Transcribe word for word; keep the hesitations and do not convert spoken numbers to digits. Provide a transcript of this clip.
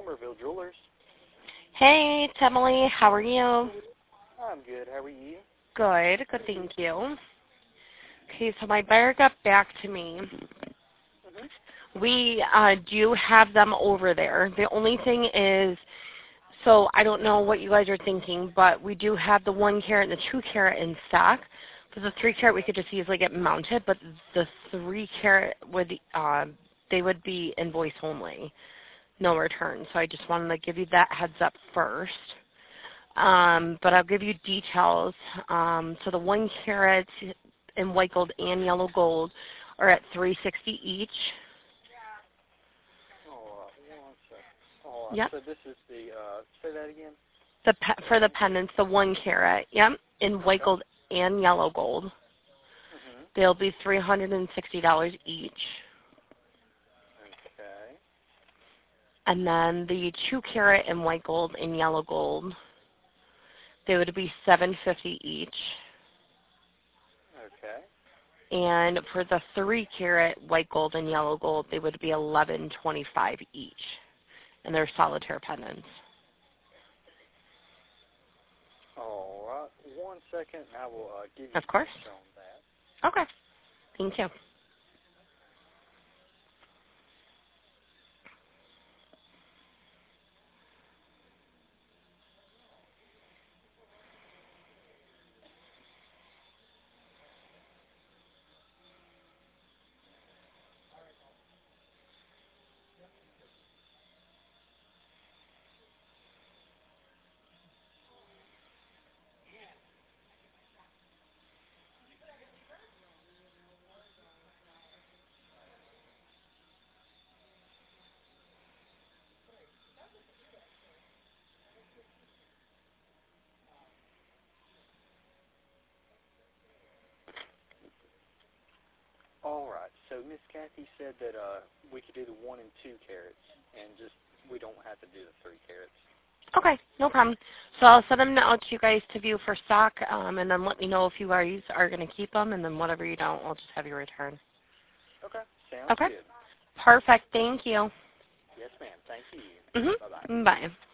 Homerville Jewelers. Hey, it's Emily. How are you? I'm good. How are you? Good. Good, thank you. Okay, so my buyer got back to me. Mm-hmm. We uh, do have them over there. The only thing is, so I don't know what you guys are thinking, but we do have the one carat and the two carat in stock. For the three carat, we could just easily get mounted, but the three carat would uh, they would be invoice only, no return. So I just wanted to give you that heads up first. Um, but I'll give you details. Um, so the one carat in white gold and yellow gold are at three sixty each. Oh, uh, one second. Oh, uh, Yep. So this is the, uh, say that again? The pe- for the pendants, the one carat, yep, in white Okay. gold and yellow gold. Mm-hmm. They'll be three hundred and sixty dollars each. Okay. And then the two carat in white gold and yellow gold, they would be seven fifty each. Okay. And for the three carat white gold and yellow gold, they would be eleven twenty-five each. And they're solitaire pendants. All right. One second, and I will uh, give you Of course. an answer on that. Okay. Thank you. All right. So Miss Kathy said that uh, we could do the one and two carats, and just we don't have to do the three carats. Okay, no problem. So I'll send them out to you guys to view for stock, um, and then let me know if you guys are going to keep them, and then whatever you don't, I'll just have you return. Okay. Sounds Okay. good. Perfect. Thank you. Yes, ma'am. Thank you. Mm-hmm. Bye-bye. Bye.